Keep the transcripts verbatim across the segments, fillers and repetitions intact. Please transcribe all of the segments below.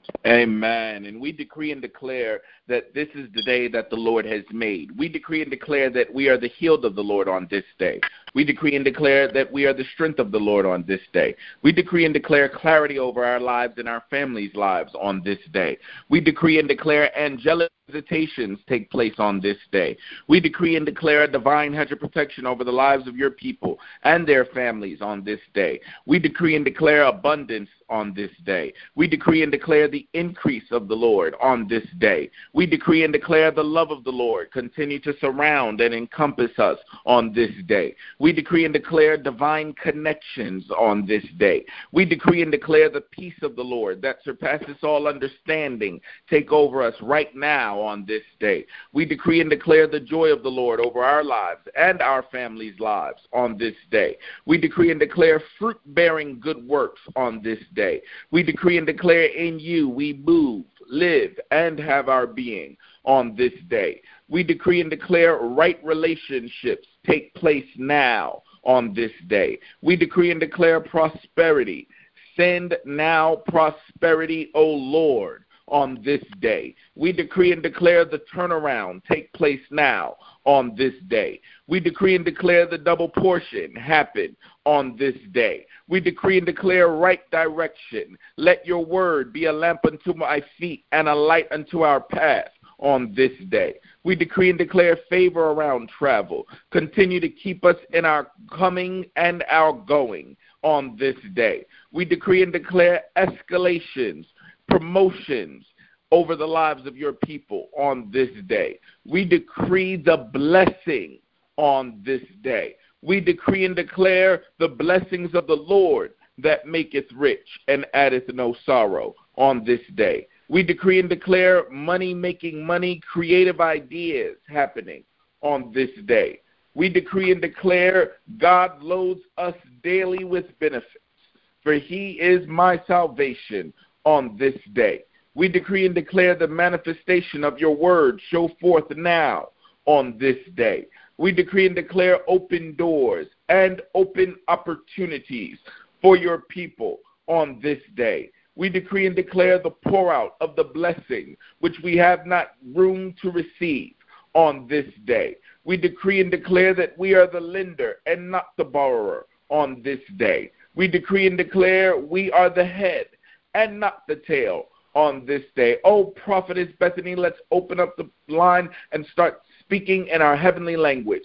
Amen. And we decree and declare that this is the day that the Lord has made. We decree and declare that we are the healed of the Lord on this day. We decree and declare that we are the strength of the Lord on this day. We decree and declare clarity over our lives and our families' lives on this day. We decree and declare angelic visitations take place on this day. We decree and declare a divine hedge of protection over the lives of your people and their families on this day. We decree and declare abundance on this day. We decree and declare the increase of the Lord on this day. We decree and declare the love of the Lord continue to surround and encompass us on this day. We decree and declare divine connections on this day. We decree and declare the peace of the Lord that surpasses all understanding take over us right now on this day. We decree and declare the joy of the Lord over our lives and our families' lives on this day. We decree and declare fruit-bearing good works on this day. We decree and declare in you we move, live, and have our being on this day. We decree and declare right relationships take place now on this day. We decree and declare prosperity. Send now prosperity, O Lord, on this day. We decree and declare the turnaround take place now on this day. We decree and declare the double portion happen on this day. We decree and declare right direction. Let your word be a lamp unto my feet and a light unto our path on this day. We decree and declare favor around travel. Continue to keep us in our coming and our going on this day. We decree and declare escalations, promotions over the lives of your people on this day. We decree the blessing on this day. We decree and declare the blessings of the Lord that maketh rich and addeth no sorrow on this day. We decree and declare money making money, creative ideas happening on this day. We decree and declare God loads us daily with benefits, for he is my salvation on this day. We decree and declare the manifestation of your word show forth now on this day. We decree and declare open doors and open opportunities for your people on this day. We decree and declare the pour out of the blessing which we have not room to receive on this day. We decree and declare that we are the lender and not the borrower on this day. We decree and declare we are the head and not the tail on this day. Oh, Prophetess Bethany, let's open up the line and start speaking in our heavenly language.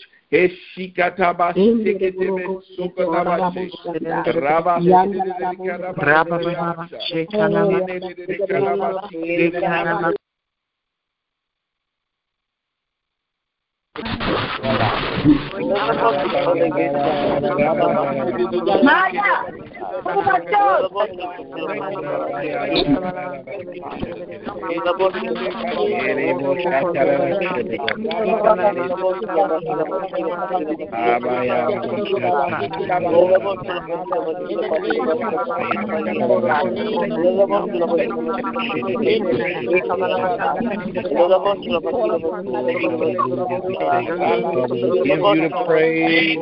Give you the praise.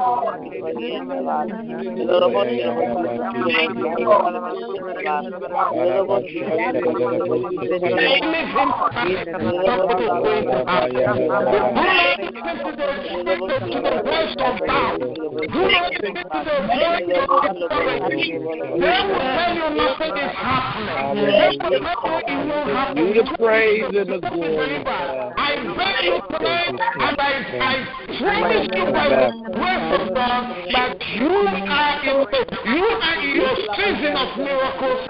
You the praise and the glory. I beg you today, and I, I promise you by the grace of God that you are in you are in your season of miracles.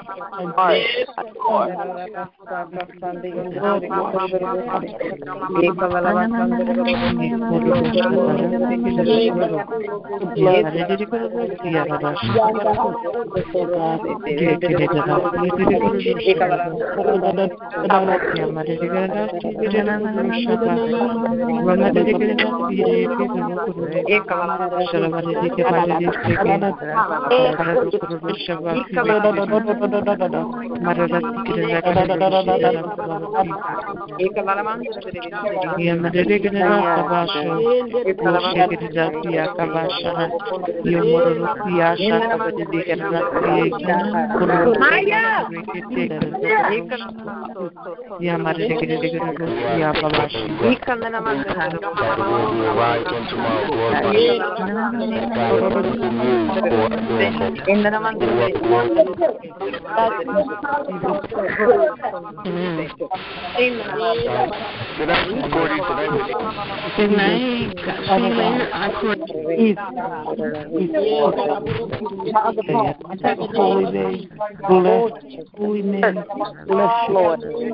Holy name, bless, holy name, bless you, Lord. Bless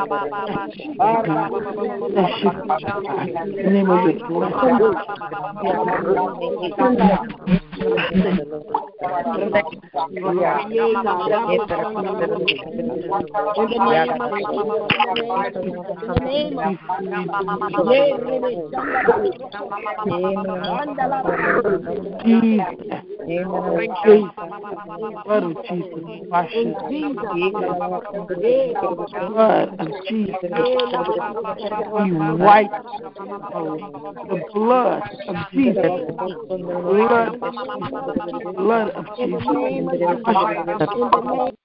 you, in the name of your blessing. Blood of Jesus, wash it. Blood of Jesus, be white. The blood of Jesus, blood, blood of Jesus, wash it.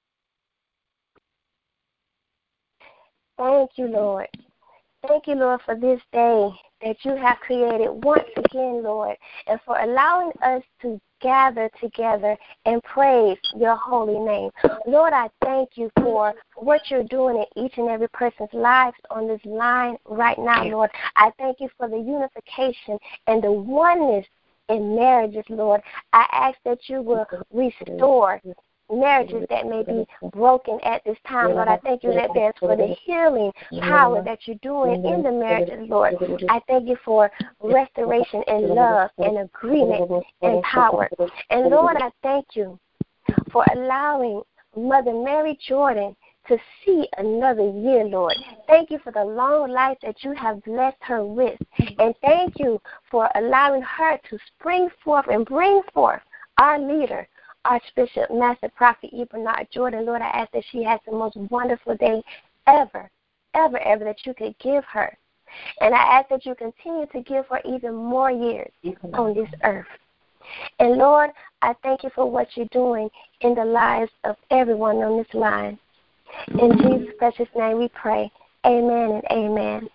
Thank you, Lord. Thank you, Lord, for this day that you have created once again, Lord, and for allowing us to gather together and praise your holy name. Lord, I thank you for what you're doing in each and every person's lives on this line right now, Lord. I thank you for the unification and the oneness in marriages, Lord. I ask that you will restore marriages that may be broken at this time, Lord. I thank you in advance for the healing power that you're doing in the marriages, Lord. I thank you for restoration and love and agreement and power. And Lord, I thank you for allowing Mother Mary Jordan to see another year, Lord. Thank you for the long life that you have blessed her with. And thank you for allowing her to spring forth and bring forth our leader, Archbishop Master Prophet Bernard Jordan. Lord, I ask that she has the most wonderful day ever, ever, ever that you could give her. And I ask that you continue to give her even more years on this earth. And Lord, I thank you for what you're doing in the lives of everyone on this line. In Jesus' precious name we pray. Amen and amen.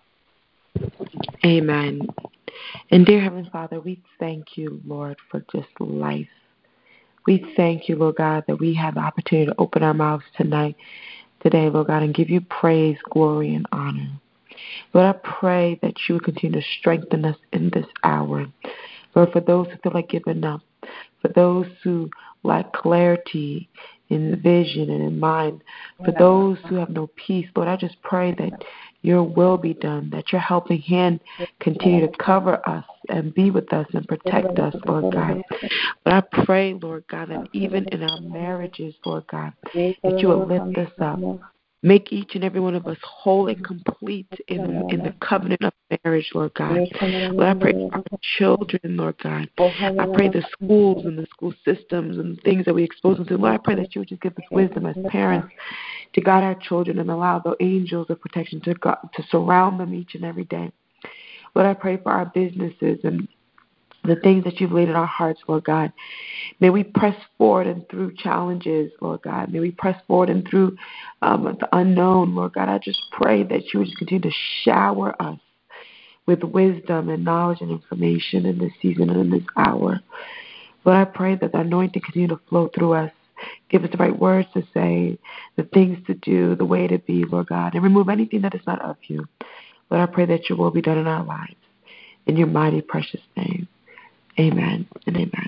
Amen. And dear Heavenly Father, we thank you, Lord, for just life. We thank you, Lord God, that we have the opportunity to open our mouths tonight, today, Lord God, and give you praise, glory, and honor. Lord, I pray that you would continue to strengthen us in this hour. Lord, for those who feel like giving up, for those who lack clarity in vision and in mind, for those who have no peace, Lord, I just pray that your will be done, that your helping hand continue to cover us and be with us and protect us, Lord God. But I pray, Lord God, that even in our marriages, Lord God, that you will lift us up. Make each and every one of us whole and complete in, in the covenant of marriage, Lord God. Lord, I pray for our children, Lord God. I pray the schools and the school systems and the things that we expose them to. Lord, I pray that you would just give us wisdom as parents to guide our children and allow the angels of protection to, God, to surround them each and every day. Lord, I pray for our businesses and the things that you've laid in our hearts, Lord God. May we press forward and through challenges, Lord God. May we press forward and through um, the unknown, Lord God. I just pray that you would just continue to shower us with wisdom and knowledge and information in this season and in this hour. Lord, I pray that the anointing continue to flow through us. Give us the right words to say, the things to do, the way to be, Lord God, and remove anything that is not of you. Lord, I pray that your will be done in our lives. In your mighty, precious name. Amen and amen.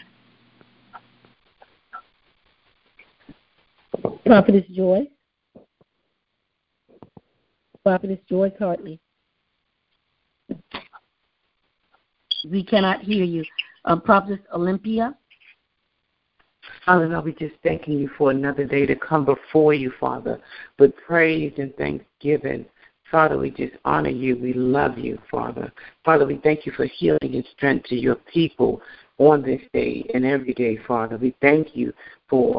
Prophetess Joy. Prophetess Joy Hartley. We cannot hear you. Um, Prophetess Olympia. Father, I'll be just thanking you for another day to come before you, Father, with praise and thanksgiving. Father, we just honor you. We love you, Father. Father, we thank you for healing and strength to your people on this day and every day, Father. We thank you for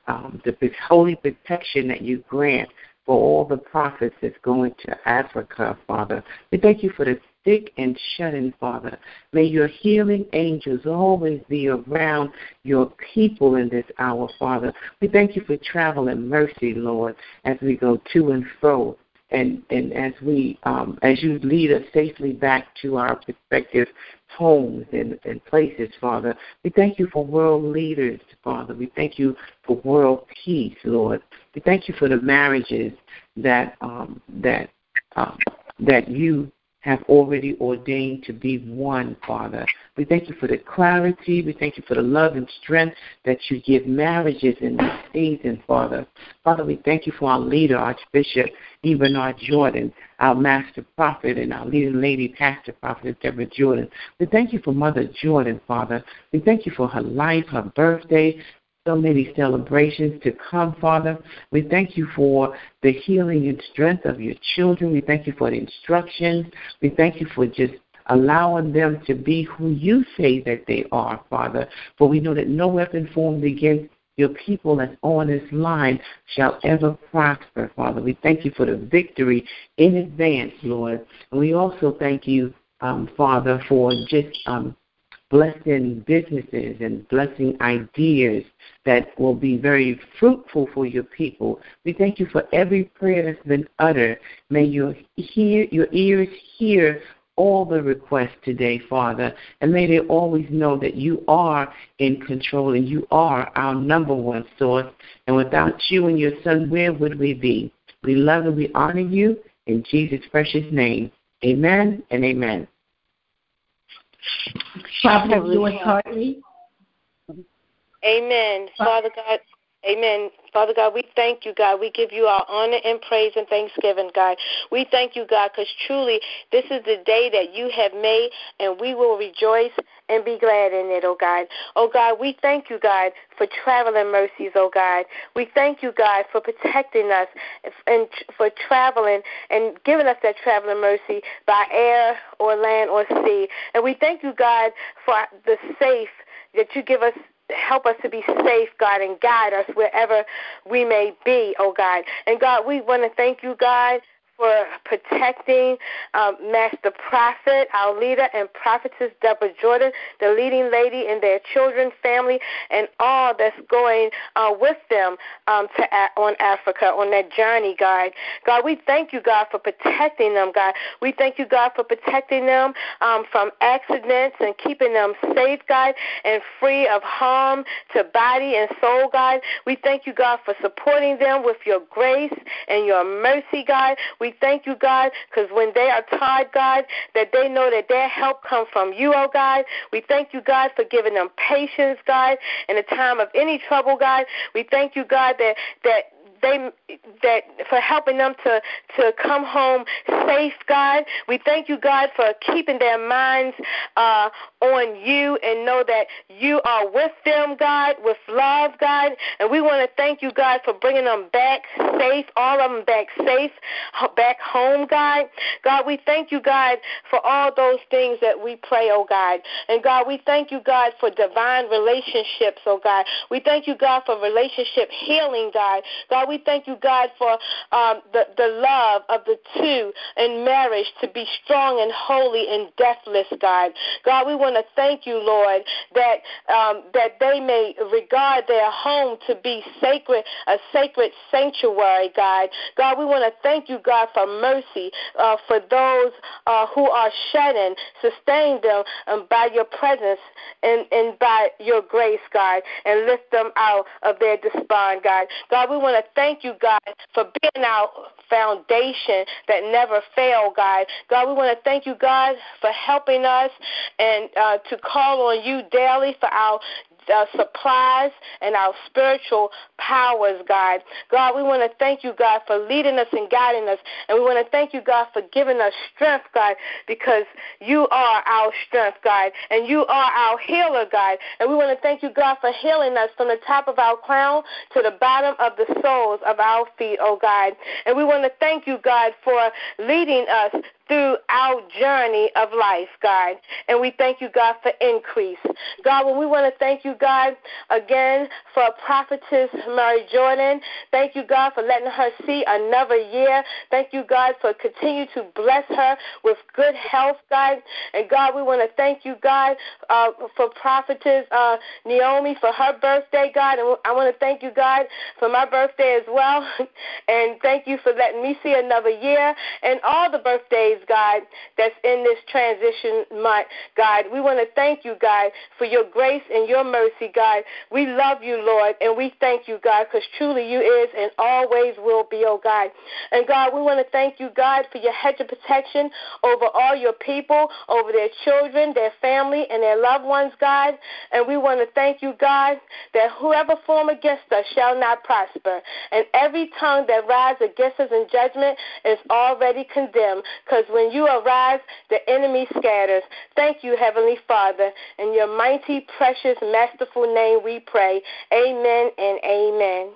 um, the holy protection that you grant for all the prophets that's going to Africa, Father. We thank you for the sick and shut-in, Father. May your healing angels always be around your people in this hour, Father. We thank you for travel and mercy, Lord, as we go to and fro. And, and as we, um, as you lead us safely back to our respective homes and, and places, Father, we thank you for world leaders, Father. We thank you for world peace, Lord. We thank you for the marriages that um, that um, that you have already ordained to be one, Father. We thank you for the clarity. We thank you for the love and strength that you give marriages in this season, Father. Father, we thank you for our leader, Archbishop Bernard Jordan, our master prophet, and our leading lady, Pastor Prophet Deborah Jordan. We thank you for Mother Jordan, Father. We thank you for her life, her birthday, so many celebrations to come, Father. We thank you for the healing and strength of your children. We thank you for the instructions. We thank you for just allowing them to be who you say that they are, Father. For we know that no weapon formed against your people that's on this line shall ever prosper, Father. We thank you for the victory in advance, Lord. And we also thank you, um, Father, for just um, blessing businesses and blessing ideas that will be very fruitful for your people. We thank you for every prayer that's been uttered. May your hear, your ears hear all the requests today, Father, and may they always know that you are in control and you are our number one source. And without you and your Son, where would we be? We love and we honor you in Jesus' precious name. Amen and amen. Prophet Joyce Hartley. Amen. Father God, amen. Father God, we thank you, God. We give you our honor and praise and thanksgiving, God. We thank you, God, because truly this is the day that you have made, and we will rejoice and be glad in it, oh God. Oh God, we thank you, God, for traveling mercies, oh God. We thank you, God, for protecting us and for traveling and giving us that traveling mercy by air or land or sea. And we thank you, God, for the safe that you give us. Help us to be safe, God, and guide us wherever we may be, oh God. And God, we want to thank you, God, for protecting um, Master Prophet, our leader, and Prophetess Deborah Jordan, the leading lady, and their children, family, and all that's going uh, with them um, to on Africa, on that journey, God. God, we thank you, God, for protecting them, God. We thank you, God, for protecting them um, from accidents and keeping them safe, God, and free of harm to body and soul, God. We thank you, God, for supporting them with your grace and your mercy, God. We thank you, God, because when they are tired, God, that they know that their help comes from you, oh God. We thank you, God, for giving them patience, God, in a time of any trouble, God. We thank you, God, that that they that for helping them to, to come home safe, God. We thank you, God, for keeping their minds uh, on you and know that you are with them, God, with love, God. And we want to thank you, God, for bringing them back safe, all of them back safe, back home, God. God, we thank you, God, for all those things that we pray, oh God. And God, we thank you, God, for divine relationships, oh God. We thank you, God, for relationship healing, God. God, we thank you, God, for um, the, the love of the two in marriage to be strong and holy and deathless, God. God, we want to thank you, Lord, that um, that they may regard their home to be sacred, a sacred sanctuary, God. God, we want to thank you, God, for mercy uh, for those uh, who are shedding. Sustain them um, by your presence and, and by your grace, God, and lift them out of their despond, God. God, we want to thank you, God, for being our foundation that never failed, God. God, we want to thank you, God, for helping us and uh, to call on you daily for our Uh, supplies and our spiritual powers, God. God, we want to thank you, God, for leading us and guiding us. And we want to thank you, God, for giving us strength, God, because you are our strength, God, and you are our healer, God. And we want to thank you, God, for healing us from the top of our crown to the bottom of the soles of our feet, oh God. And we want to thank you, God, for leading us through our journey of life, God. And we thank you, God, for increase. God, well, we want to thank you, God, again for Prophetess Mary Jordan. Thank you, God, for letting her see another year. Thank you, God, for continuing to bless her with good health, God. And, God, we want to thank you, God, uh, for Prophetess uh, Naomi for her birthday, God. And I want to thank you, God, for my birthday as well. And thank you for letting me see another year and all the birthdays, God, that's in this transition month, God. We want to thank you, God, for your grace and your mercy, God. We love you, Lord, and we thank you, God, because truly you is and always will be, oh God. And, God, we want to thank you, God, for your hedge of protection over all your people, over their children, their family, and their loved ones, God. And we want to thank you, God, that whoever form against us shall not prosper. And every tongue that rises against us in judgment is already condemned, because when you arise, the enemy scatters. Thank you, Heavenly Father. In your mighty, precious, masterful name we pray. Amen and amen.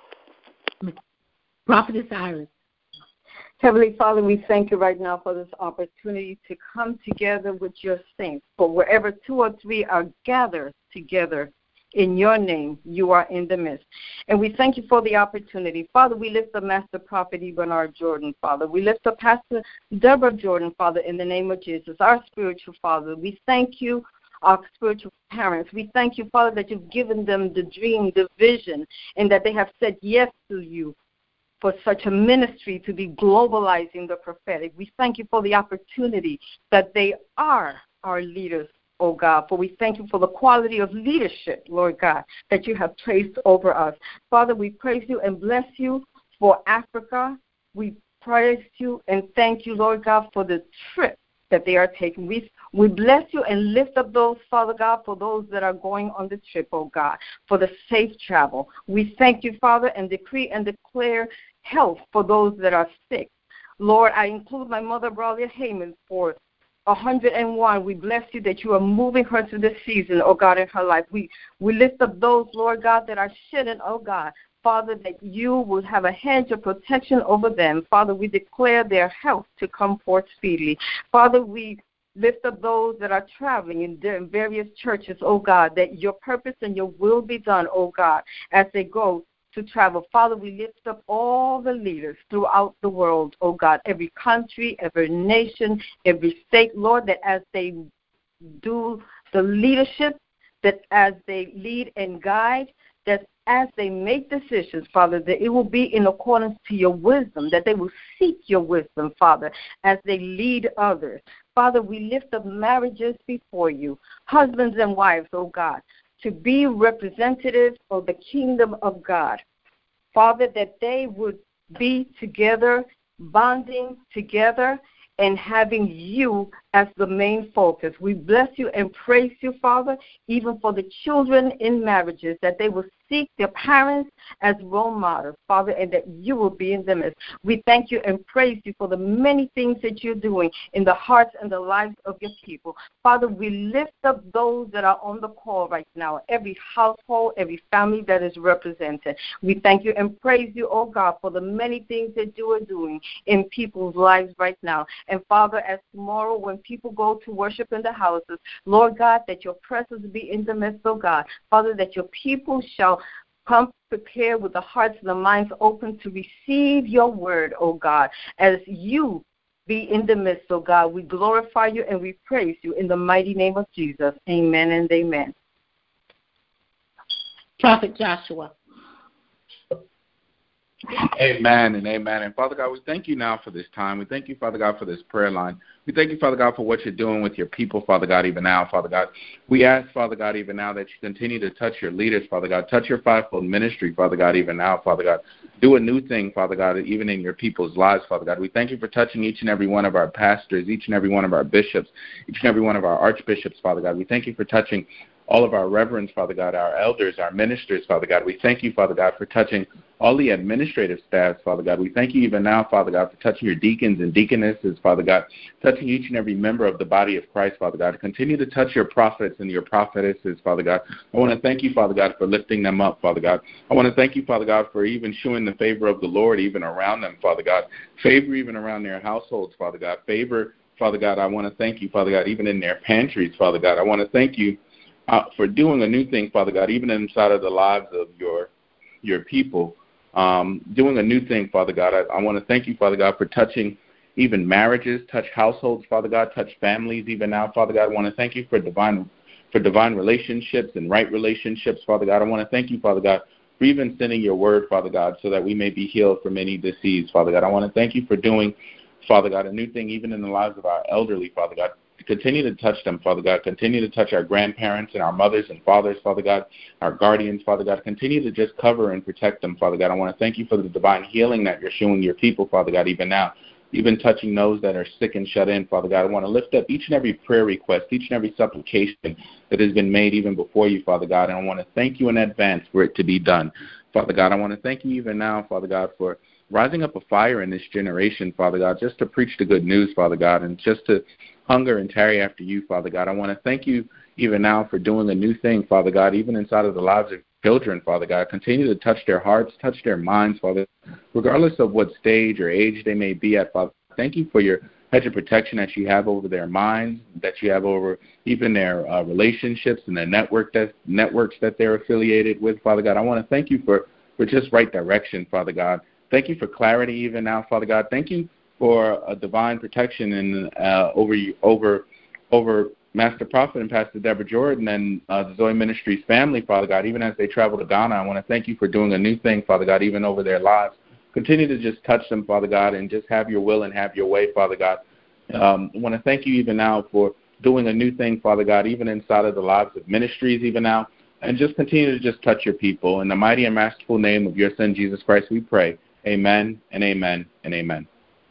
Prophetess Iris. Heavenly Father, we thank you right now for this opportunity to come together with your saints. For wherever two or three are gathered together in your name, you are in the midst. And we thank you for the opportunity. Father, we lift up Master Prophet Bernard Jordan, Father. We lift up Pastor Deborah Jordan, Father, in the name of Jesus, our spiritual Father. We thank you, our spiritual parents. We thank you, Father, that you've given them the dream, the vision, and that they have said yes to you for such a ministry to be globalizing the prophetic. We thank you for the opportunity that they are our leaders, oh God, for we thank you for the quality of leadership, Lord God, that you have placed over us. Father, we praise you and bless you for Africa. We praise you and thank you, Lord God, for the trip that they are taking. We, we bless you and lift up those, Father God, for those that are going on the trip, oh God, for the safe travel. We thank you, Father, and decree and declare health for those that are sick. Lord, I include my mother, Braulio Heyman, for one hundred and one. We bless you that you are moving her through this season, oh God, in her life. We, we lift up those, Lord God, that are shedding, oh God. Father, that you will have a hedge of protection over them. Father, we declare their health to come forth speedily. Father, we lift up those that are traveling in their various churches, oh God, that your purpose and your will be done, oh God, as they go to travel. Father, we lift up all the leaders throughout the world, oh God, every country, every nation, every state, Lord, that as they do the leadership, that as they lead and guide, that as they make decisions, Father, that it will be in accordance to your wisdom, that they will seek your wisdom, Father, as they lead others. Father, we lift up marriages before you, husbands and wives, oh God, to be representatives of the kingdom of God. Father, that they would be together, bonding together, and having you as the main focus. We bless you and praise you, Father, even for the children in marriages, that they will seek their parents as role models, Father, and that you will be in them. We thank you and praise you for the many things that you're doing in the hearts and the lives of your people. Father, we lift up those that are on the call right now, every household, every family that is represented. We thank you and praise you, oh God, for the many things that you are doing in people's lives right now. And Father, as tomorrow when people go to worship in the houses, Lord God, that your presence be in the midst, oh God. Father, that your people shall come prepared with the hearts and the minds open to receive your word, oh God, as you be in the midst, oh God. We glorify you and we praise you in the mighty name of Jesus. Amen and amen. Prophet Joshua. Amen and amen. And Father God, we thank you now for this time. We thank you, Father God, for this prayer line. We thank you, Father God, for what you're doing with your people, Father God, even now, Father God. We ask, Father God, even now that you continue to touch your leaders, Father God. Touch your fivefold ministry, Father God, even now, Father God. Do a new thing, Father God, even in your people's lives, Father God. We thank you for touching each and every one of our pastors, each and every one of our bishops, each and every one of our archbishops, Father God. We thank you for touching all of our reverends, Father God, our elders, our ministers, Father God. We thank you, Father God, for touching all the administrative staffs, Father God. We thank you even now, Father God, for touching your deacons and deaconesses, Father God, touching each and every member of the body of Christ, Father God. Continue to touch your prophets and your prophetesses, Father God. I want to thank you, Father God, for lifting them up, Father God. I want to thank you, Father God, for even showing the favor of the Lord even around them, Father God. Favor even around their households, Father God. Favor Father God, I want to thank you, Father God, even in their pantries, Father God. I want to thank you uh, for doing a new thing, Father God, even inside of the lives of your your people, um, doing a new thing, Father God. I, I want to thank you, Father God, for touching even marriages, touch households, Father God, touch families even now, Father God. I want to thank you for divine for divine relationships and right relationships, Father God. I want to thank you, Father God, for even sending your word, Father God, so that we may be healed from any disease, Father God. I want to thank you for doing, Father God, a new thing even in the lives of our elderly, Father God. Continue to touch them, Father God. Continue to touch our grandparents and our mothers and fathers, Father God, our guardians, Father God. Continue to just cover and protect them, Father God. I want to thank you for the divine healing that you're showing your people, Father God, even now. Even touching those that are sick and shut in, Father God. I want to lift up each and every prayer request, each and every supplication that has been made even before you, Father God. And I want to thank you in advance for it to be done, Father God. I want to thank you even now, Father God, for rising up a fire in this generation, Father God, just to preach the good news, Father God, and just to hunger and tarry after you, Father God. I want to thank you even now for doing a new thing, Father God, even inside of the lives of children, Father God. Continue to touch their hearts, touch their minds, Father, regardless of what stage or age they may be at, Father. Thank you for your hedge of protection that you have over their minds, that you have over even their uh, relationships and the network that, networks that they're affiliated with, Father God. I want to thank you for, for just right direction, Father God. Thank you for clarity even now, Father God. Thank you for a divine protection in, uh, over you, over over Master Prophet and Pastor Deborah Jordan and uh, the Zoe Ministries family, Father God, even as they travel to Ghana. I want to thank you for doing a new thing, Father God, even over their lives. Continue to just touch them, Father God, and just have your will and have your way, Father God. Um, I want to thank you even now for doing a new thing, Father God, even inside of the lives of ministries even now, and just continue to just touch your people. In the mighty and masterful name of your Son, Jesus Christ, we pray. Amen and amen and amen.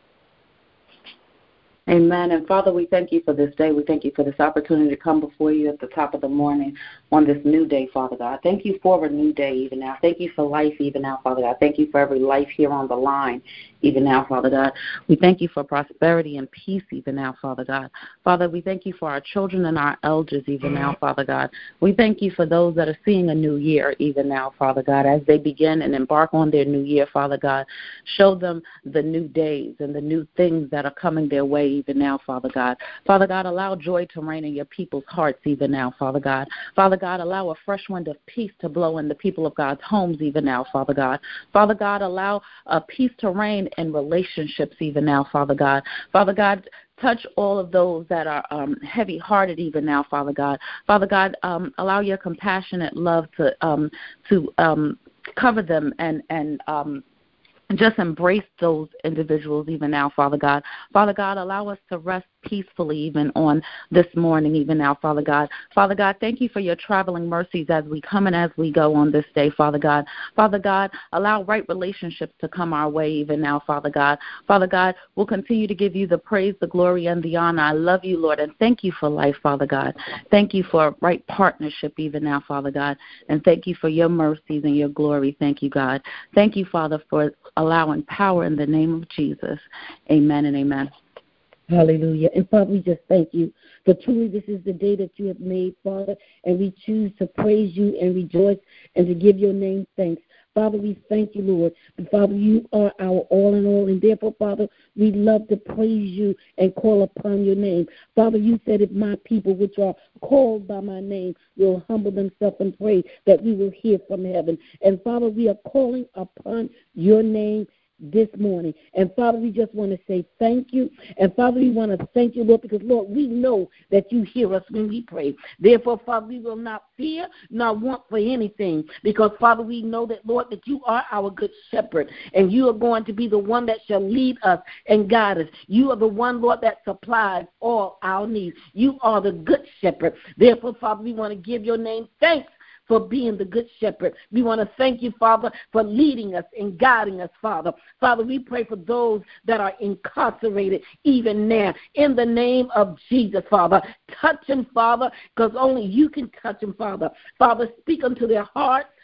Amen. And Father, we thank you for this day. We thank you for this opportunity to come before you at the top of the morning on this new day, Father God. Thank you for a new day even now. Thank you for life even now, Father God. Thank you for every life here on the line even now, Father God. We thank you for prosperity and peace even now, Father God. Father, we thank you for our children and our elders even now, Father God. We thank you for those that are seeing a new year even now, Father God, as they begin and embark on their new year, Father God. Show them the new days and the new things that are coming their way even now, Father God. Father God, allow joy to reign in your people's hearts even now, Father God. Father God, allow a fresh wind of peace to blow in the people of God's homes even now, Father God. Father God, allow a peace to reign in relationships even now, Father God. Father God, touch all of those that are um, heavy-hearted even now, Father God. Father God, um, allow your compassionate love to um, to um, cover them and and um, just embrace those individuals even now, Father God. Father God, allow us to rest peacefully even on this morning even now, Father God. Father God, thank you for your traveling mercies as we come and as we go on this day, Father God. Father God, allow right relationships to come our way even now, Father God. Father God, we'll continue to give you the praise, the glory, and the honor. I love you, Lord, and thank you for life, Father God. Thank you for right partnership even now, Father God, and thank you for your mercies and your glory. Thank you, God. Thank you, Father, for allowing power in the name of Jesus. Amen and amen. Hallelujah. And Father, we just thank you. For truly this is the day that you have made, Father, and we choose to praise you and rejoice and to give your name thanks. Father, we thank you, Lord. But Father, you are our all in all, and therefore, Father, we love to praise you and call upon your name. Father, you said if my people, which are called by my name, will humble themselves and pray, that we will hear from heaven. And Father, we are calling upon your name this morning. And Father, we just want to say thank you. And Father, we want to thank you, Lord, because, Lord, we know that you hear us when we pray. Therefore, Father, we will not fear nor want for anything, because, Father, we know that, Lord, that you are our good shepherd, and you are going to be the one that shall lead us and guide us. You are the one, Lord, that supplies all our needs. You are the good shepherd. Therefore, Father, we want to give your name thanks for being the good shepherd. We want to thank you, Father, for leading us and guiding us, Father. Father, we pray for those that are incarcerated even now. In the name of Jesus, Father, touch them, Father, because only you can touch them, Father. Father, speak unto their hearts.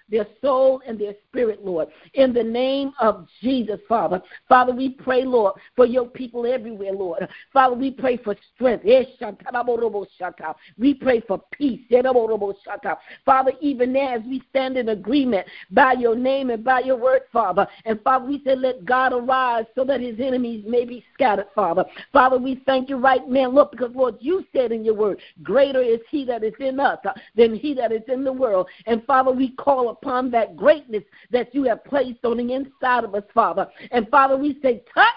their soul, and their spirit, Lord. In the name of Jesus, Father. Father, we pray, Lord, for your people everywhere, Lord. Father, we pray for strength. We pray for peace. Father, even as we stand in agreement by your name and by your word, Father. And Father, we say, let God arise so that his enemies may be scattered, Father. Father, we thank you right now, Lord, because, Lord, you said in your word, greater is he that is in us uh, than he that is in the world. And Father, we call upon that greatness that you have placed on the inside of us, Father. And Father, we say, touch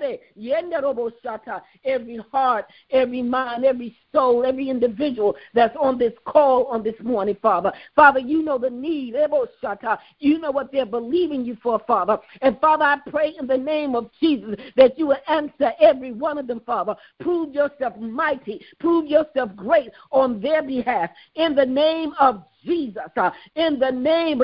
every heart, every mind, every soul, every individual that's on this call on this morning, Father. Father, you know the need. You know what they're believing you for, Father. And Father, I pray in the name of Jesus that you will answer every one of them, Father. Prove yourself mighty. Prove yourself great on their behalf. In the name of Jesus, uh, in the name,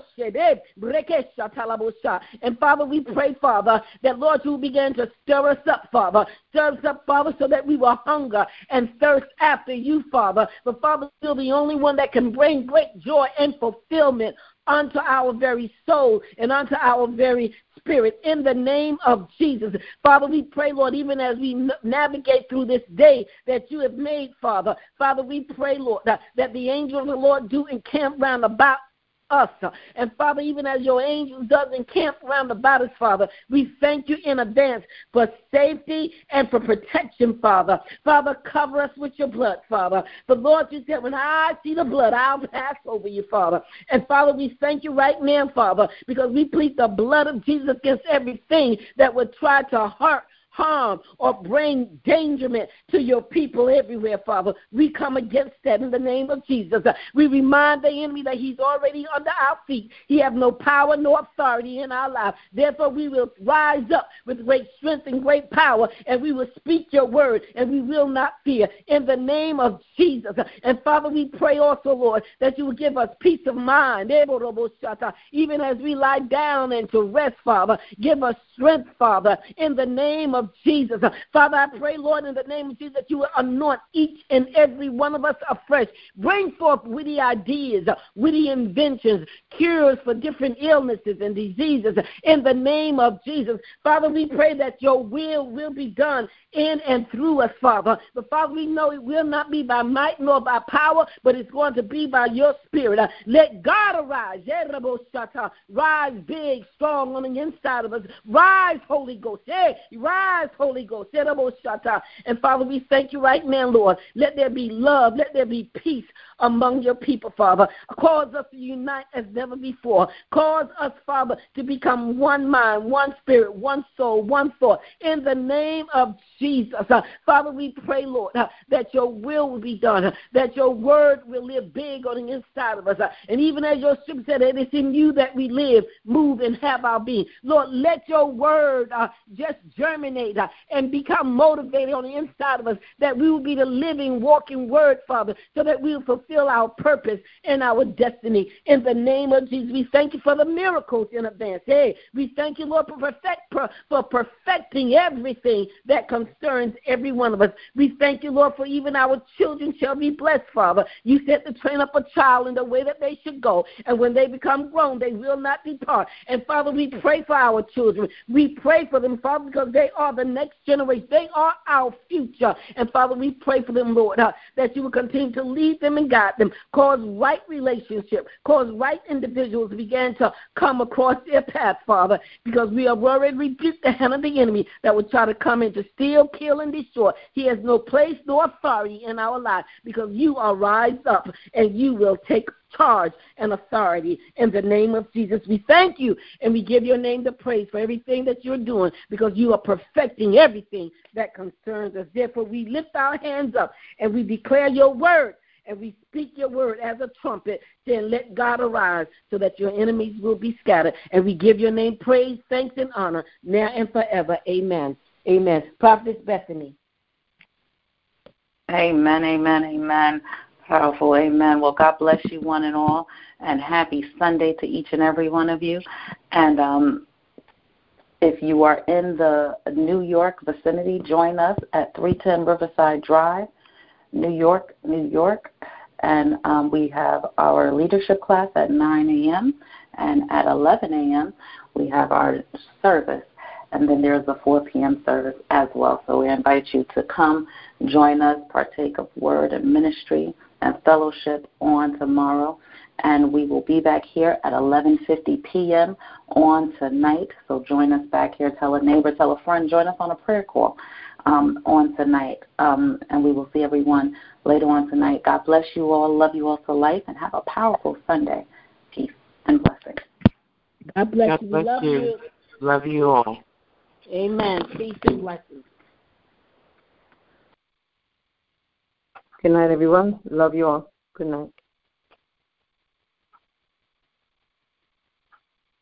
and Father, we pray, Father, that, Lord, you begin to stir us up, Father. Stir us up, Father, so that we will hunger and thirst after you, Father. But, Father, you're the only one that can bring great joy and fulfillment unto our very soul and unto our very spirit, in the name of Jesus. Father, we pray, Lord, even as we n- navigate through this day that you have made, Father. Father, we pray, Lord, that, that the angel of the Lord do encamp round about us. And Father, even as your angels does encamp round about us, Father, we thank you in advance for safety and for protection, Father. Father, cover us with your blood, Father. But Lord, you said, when I see the blood, I'll pass over you, Father. And Father, we thank you right now, Father, because we plead the blood of Jesus against everything that would try to hurt, harm, or bring endangerment to your people everywhere, Father. We come against that in the name of Jesus. We remind the enemy that he's already under our feet. He has no power, no authority in our lives. Therefore, we will rise up with great strength and great power, and we will speak your word, and we will not fear in the name of Jesus. And Father, we pray also, Lord, that you will give us peace of mind, even as we lie down and to rest, Father. Give us strength, Father, in the name of Jesus. Father, I pray, Lord, in the name of Jesus, that you will anoint each and every one of us afresh. Bring forth witty ideas, witty inventions, cures for different illnesses and diseases in the name of Jesus. Father, we pray that your will will be done in and through us, Father. But Father, we know it will not be by might nor by power, but it's going to be by your spirit. Uh, let God arise. Rise big, strong on the inside of us. Rise, Holy Ghost. Hey, rise, Holy Ghost. And Father, we thank you right now, Lord. Let there be love. Let there be peace among your people, Father. Cause us to unite as never before. Cause us, Father, to become one mind, one spirit, one soul, one thought. In the name of Jesus. Uh, Father, we pray, Lord, uh, that your will will be done, uh, that your word will live big on the inside of us. Uh, and even as your scripture said, it is in you that we live, move, and have our being. Lord, let your word uh, just germinate uh, and become motivated on the inside of us, that we will be the living, walking word, Father, so that we will fulfill our purpose and our destiny. In the name of Jesus, we thank you for the miracles in advance. Hey, we thank you, Lord, for, perfect, for perfecting everything that concerns every one of us. We thank you, Lord, for even our children shall be blessed, Father. You said to train up a child in the way that they should go, and when they become grown, they will not depart. And Father, we pray for our children. We pray for them, Father, because they are the next generation. They are our future. And Father, we pray for them, Lord, uh, that you will continue to lead them and guide them, cause right relationship, cause right individuals to begin to come across their path, Father, because we have already rebuked the hand of the enemy that would try to come in to steal, kill, and destroy. He has no place nor authority in our lives, because you are rise up and you will take charge and authority in the name of Jesus. We thank you and we give your name the praise for everything that you're doing, because you are perfecting everything that concerns us. Therefore, we lift our hands up and we declare your word, and we speak your word as a trumpet, saying, let God arise so that your enemies will be scattered. And we give your name praise, thanks, and honor now and forever. Amen. Amen. Prophetess Bethany. Amen, amen, amen. Powerful, amen. Well, God bless you one and all, and happy Sunday to each and every one of you. And um, if you are in the New York vicinity, join us at three ten Riverside Drive, New York, New York. And um, we have our leadership class at nine a.m. and at eleven a.m. we have our service. And then there's a four p.m. service as well. So we invite you to come, join us, partake of word and ministry and fellowship on tomorrow. And we will be back here at eleven fifty p.m. on tonight. So join us back here. Tell a neighbor, tell a friend, join us on a prayer call um, on tonight. Um, and we will see everyone later on tonight. God bless you all. Love you all to life. And have a powerful Sunday. Peace and blessings. God bless God you. bless We love you. you. Love you all. Amen. Peace and blessings. Good night, everyone. Love you all. Good night.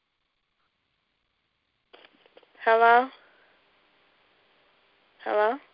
Hello? Hello?